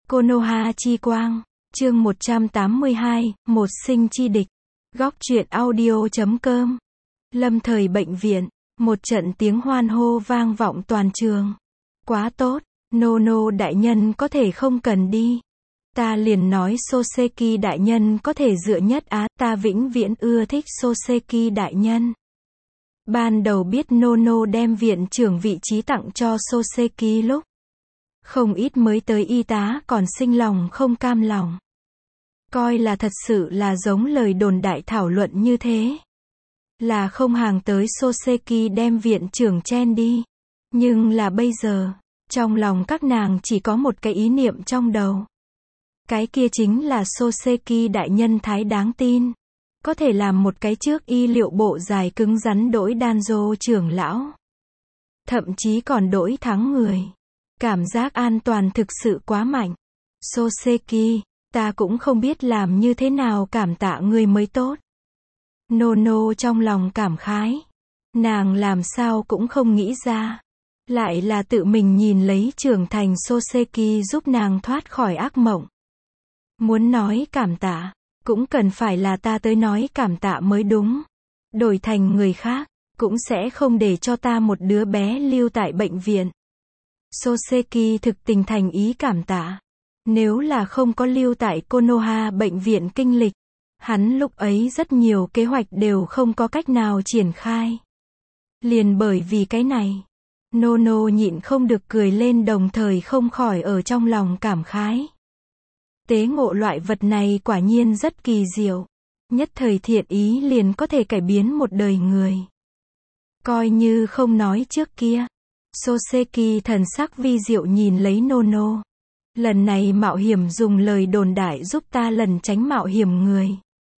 Konoha chi quang, chương 182, một sinh chi địch. Góc truyện audio.com. Lâm thời bệnh viện, một trận tiếng hoan hô vang vọng toàn trường. Quá tốt, Nono đại nhân có thể không cần đi. Ta liền nói Soseki đại nhân có thể dựa nhất á, ta vĩnh viễn ưa thích Soseki đại nhân. Ban đầu biết Nono đem viện trưởng vị trí tặng cho Soseki lúc không ít mới tới y tá còn sinh lòng không cam lòng. Coi là thật sự là giống lời đồn đại thảo luận như thế. Là không hàng tới Soseki đem viện trưởng chen đi. Nhưng là bây giờ, trong lòng các nàng chỉ có một cái ý niệm trong đầu. Cái kia chính là Soseki đại nhân thái đáng tin. Có thể làm một cái trước y liệu bộ dài cứng rắn đỗi Danzo trưởng lão. Thậm chí còn đỗi thắng người. Cảm giác an toàn thực sự quá mạnh. Soseki, ta cũng không biết làm như thế nào cảm tạ ngươi mới tốt. Nono trong lòng cảm khái. Nàng làm sao cũng không nghĩ ra. Lại là tự mình nhìn lấy trưởng thành Soseki giúp nàng thoát khỏi ác mộng. Muốn nói cảm tạ, cũng cần phải là ta tới nói cảm tạ mới đúng. Đổi thành người khác, cũng sẽ không để cho ta một đứa bé lưu tại bệnh viện. Soseki thực tình thành ý cảm tạ. Nếu là không có lưu tại Konoha bệnh viện kinh lịch, hắn lúc ấy rất nhiều kế hoạch đều không có cách nào triển khai. Liền bởi vì cái này, Nono nhịn không được cười lên đồng thời không khỏi ở trong lòng cảm khái. Tế ngộ loại vật này quả nhiên rất kỳ diệu. Nhất thời thiện ý liền có thể cải biến một đời người. Coi như không nói trước kia. Soseki thần sắc vi diệu nhìn lấy Nono. Lần này mạo hiểm dùng lời đồn đại giúp ta lần tránh mạo hiểm người.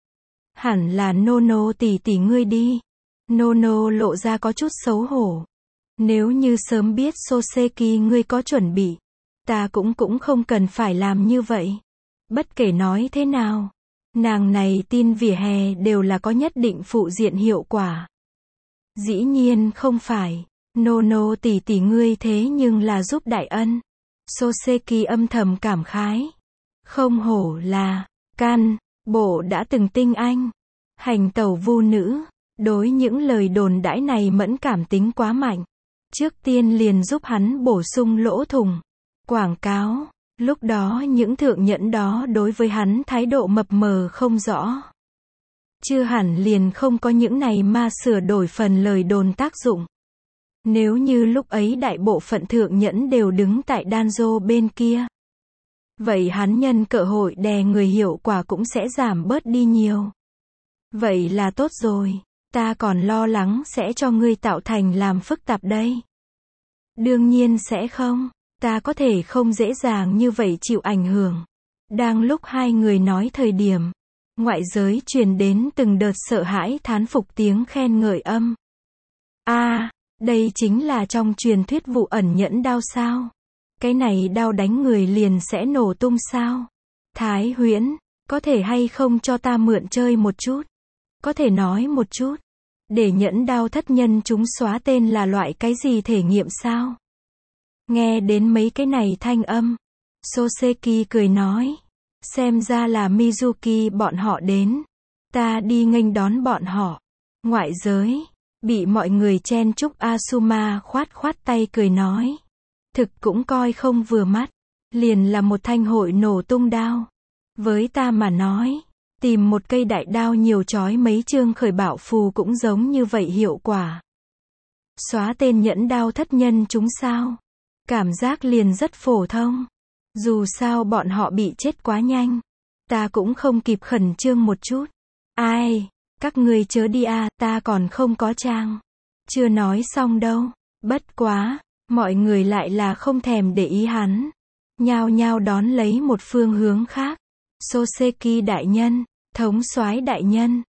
Hẳn là Nono tỷ tỷ ngươi đi. Nono lộ ra có chút xấu hổ. Nếu như sớm biết Soseki ngươi có chuẩn bị, ta cũng không cần phải làm như vậy. Bất kể nói thế nào, nàng này tin vỉa hè đều là có nhất định phụ diện hiệu quả. Dĩ nhiên không phải. Nono tỷ tỷ ngươi thế nhưng là giúp đại ân. Soseki âm thầm cảm khái. Không hổ là can bộ đã từng tinh anh. Hành tẩu vu nữ. Đối những lời đồn đãi này mẫn cảm tính quá mạnh. Trước tiên liền giúp hắn bổ sung lỗ thủng. Quảng cáo. Lúc đó những thượng nhẫn đó đối với hắn thái độ mập mờ không rõ. Chưa hẳn liền không có những này mà sửa đổi phần lời đồn tác dụng. Nếu như lúc ấy đại bộ phận thượng nhẫn đều đứng tại Danzo bên kia. Vậy hắn nhân cơ hội đè người hiệu quả cũng sẽ giảm bớt đi nhiều. Vậy là tốt rồi. Ta còn lo lắng sẽ cho ngươi tạo thành làm phức tạp đây. Đương nhiên sẽ không. Ta có thể không dễ dàng như vậy chịu ảnh hưởng. Đang lúc hai người nói thời điểm, ngoại giới truyền đến từng đợt sợ hãi thán phục tiếng khen ngợi âm. Đây chính là trong truyền thuyết vụ ẩn nhẫn đao sao? Cái này đao đánh người liền sẽ nổ tung sao? Thái Huyễn, có thể hay không cho ta mượn chơi một chút? Có thể nói một chút. Để nhẫn đao thất nhân chúng xóa tên là loại cái gì thể nghiệm sao? Nghe đến mấy cái này thanh âm, Soseki cười nói. Xem ra là Mizuki bọn họ đến. Ta đi nghênh đón bọn họ. Ngoại giới. Bị mọi người chen chúc Asuma khoát khoát tay cười nói. Thực cũng coi không vừa mắt. Liền là một thanh hội nổ tung đao. Với ta mà nói, tìm một cây đại đao nhiều chói mấy chương khởi bảo phù cũng giống như vậy hiệu quả. Xóa tên nhẫn đao thất nhân chúng sao? Cảm giác liền rất phổ thông. Dù sao bọn họ bị chết quá nhanh. Ta cũng không kịp khẩn trương một chút. Các ngươi chớ đi ta còn không có trang. Chưa nói xong đâu. Bất quá, mọi người lại là không thèm để ý hắn. Nhao nhao đón lấy một phương hướng khác. Soseki đại nhân, thống soái đại nhân.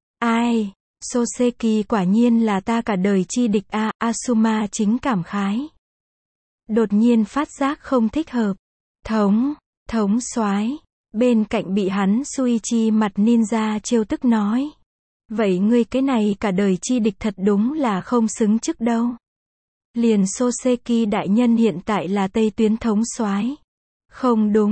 Soseki quả nhiên là ta cả đời chi địch Asuma chính cảm khái. Đột nhiên phát giác không thích hợp. Thống soái. Bên cạnh bị hắn Suichi mặt ninja trêu tức nói. Vậy ngươi cái này cả đời chi địch thật đúng là không xứng chức đâu. Liền Soseki đại nhân hiện tại là Tây tuyến thống soái. Không đúng,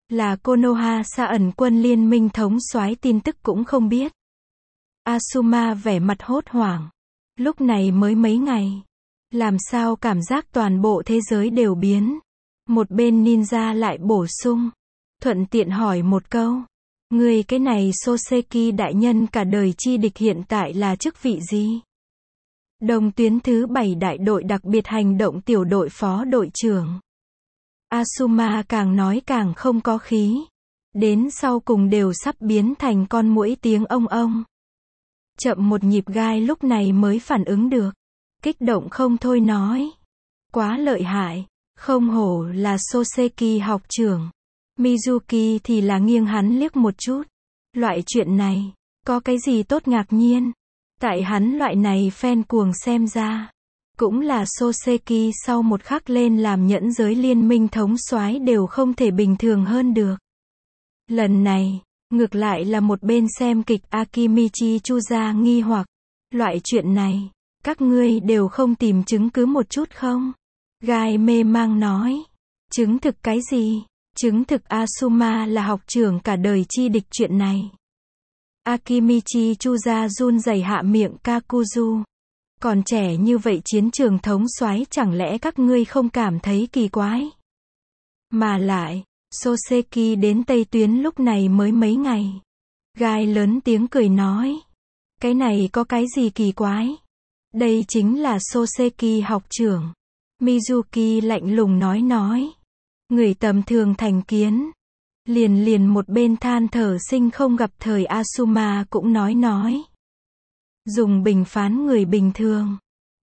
Là Konoha Sa ẩn quân liên minh thống soái tin tức cũng không biết. Asuma vẻ mặt hốt hoảng. Lúc này mới mấy ngày. Làm sao cảm giác toàn bộ thế giới đều biến. Một bên ninja lại bổ sung. Thuận tiện hỏi một câu. Người cái này Soseki đại nhân cả đời chi địch hiện tại là chức vị gì? Đồng tuyến thứ 7 đại đội đặc biệt hành động tiểu đội phó đội trưởng. Asuma càng nói càng không có khí. Đến sau cùng đều sắp biến thành con muỗi tiếng ông ông. Chậm một nhịp gai lúc này mới phản ứng được. Kích động không thôi nói. Quá lợi hại. Không hổ là Soseki học trưởng. Mizuki thì là nghiêng hắn liếc một chút. Loại chuyện này, có cái gì tốt ngạc nhiên. Tại hắn loại này fan cuồng xem ra. Cũng là Soseki sau một khắc lên làm nhẫn giới liên minh thống soái đều không thể bình thường hơn được. Lần này, ngược lại là một bên xem kịch Akimichi Chuza nghi hoặc. Loại chuyện này, các ngươi đều không tìm chứng cứ một chút không? Gai mê mang nói. Chứng thực cái gì? Chứng thực Asuma là học trưởng cả đời chi địch chuyện này. Akimichi Chuza run rẩy hạ miệng Kakuzu. Còn trẻ như vậy chiến trường thống soái chẳng lẽ các ngươi không cảm thấy kỳ quái? Mà lại, Soseki đến Tây Tuyến lúc này mới mấy ngày. Gai lớn tiếng cười nói. Cái này có cái gì kỳ quái? Đây chính là Soseki học trưởng. Mizuki lạnh lùng nói. Người tầm thường thành kiến. Liền một bên than thở sinh không gặp thời Asuma cũng nói. Dùng bình phán người bình thường.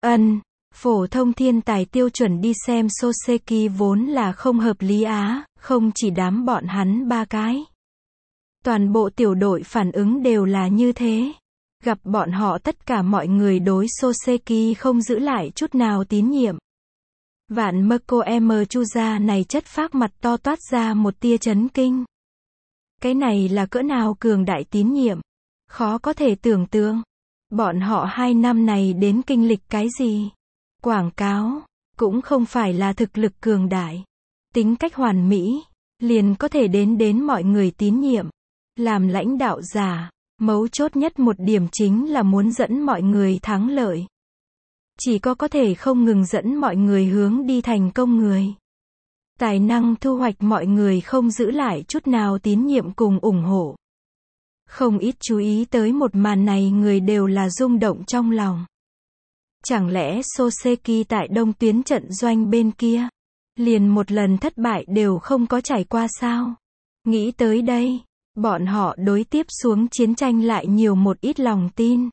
Phổ thông thiên tài tiêu chuẩn đi xem Soseki vốn là không hợp lý á, không chỉ đám bọn hắn ba cái. Toàn bộ tiểu đội phản ứng đều là như thế. Gặp bọn họ tất cả mọi người đối Soseki không giữ lại chút nào tín nhiệm. Vạn Mako M Chuza này chất phác mặt to toát ra một tia chấn kinh. Cái này là cỡ nào cường đại tín nhiệm. Khó có thể tưởng tượng. Bọn họ 2 năm này đến kinh lịch cái gì? Quảng cáo, cũng không phải là thực lực cường đại. Tính cách hoàn mỹ, liền có thể đến mọi người tín nhiệm. Làm lãnh đạo giả, mấu chốt nhất một điểm chính là muốn dẫn mọi người thắng lợi. Chỉ có thể không ngừng dẫn mọi người hướng đi thành công người. Tài năng thu hoạch mọi người không giữ lại chút nào tín nhiệm cùng ủng hộ. Không ít chú ý tới một màn này người đều là rung động trong lòng. Chẳng lẽ Soseki tại đông tuyến trận doanh bên kia, liền một lần thất bại đều không có trải qua sao? Nghĩ tới đây, bọn họ đối tiếp xuống chiến tranh lại nhiều một ít lòng tin.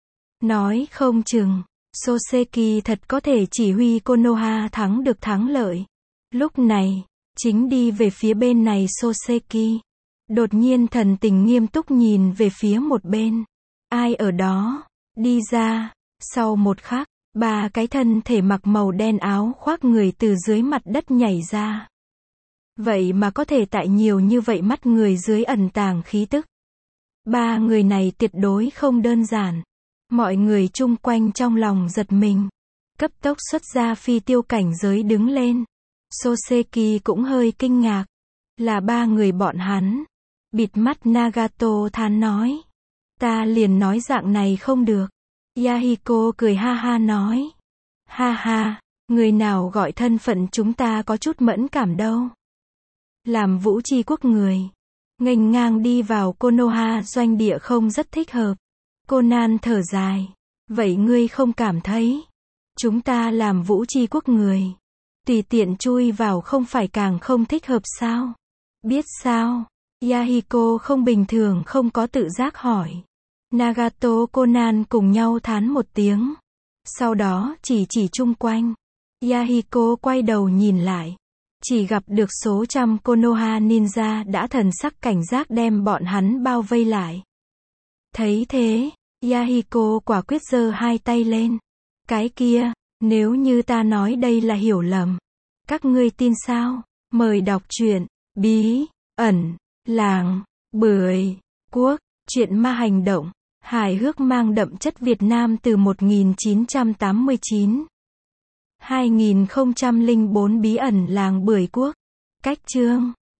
Nói không chừng, Soseki thật có thể chỉ huy Konoha thắng được thắng lợi. Lúc này, chính đi về phía bên này Soseki. Đột nhiên thần tình nghiêm túc nhìn về phía một bên. Ai ở đó? Đi ra. Sau một khắc, 3 cái thân thể mặc màu đen áo khoác người từ dưới mặt đất nhảy ra. Vậy mà có thể tại nhiều như vậy mắt người dưới ẩn tàng khí tức. 3 người này tuyệt đối không đơn giản. Mọi người chung quanh trong lòng giật mình. Cấp tốc xuất ra phi tiêu cảnh giới đứng lên. Soseki cũng hơi kinh ngạc. Là 3 người bọn hắn. Bịt mắt Nagato than nói. Ta liền nói dạng này không được. Yahiko cười ha ha nói. Ha ha, người nào gọi thân phận chúng ta có chút mẫn cảm đâu. Làm vũ tri quốc người. Nghênh ngang đi vào Konoha doanh địa không rất thích hợp. Conan thở dài. Vậy ngươi không cảm thấy. Chúng ta làm vũ tri quốc người. Tùy tiện chui vào không phải càng không thích hợp sao? Biết sao? Yahiko không bình thường không có tự giác hỏi. Nagato Conan cùng nhau thán một tiếng. Sau đó chỉ chung quanh. Yahiko quay đầu nhìn lại. Chỉ gặp được số trăm Konoha ninja đã thần sắc cảnh giác đem bọn hắn bao vây lại. Thấy thế, Yahiko quả quyết giơ 2 tay lên. Cái kia, nếu như ta nói đây là hiểu lầm, các ngươi tin sao? Mời đọc truyện Bí ẩn làng Bưởi Quốc, truyện ma hành động, hài hước mang đậm chất Việt Nam từ 1989. 2004 Bí ẩn làng Bưởi Quốc. Cách chương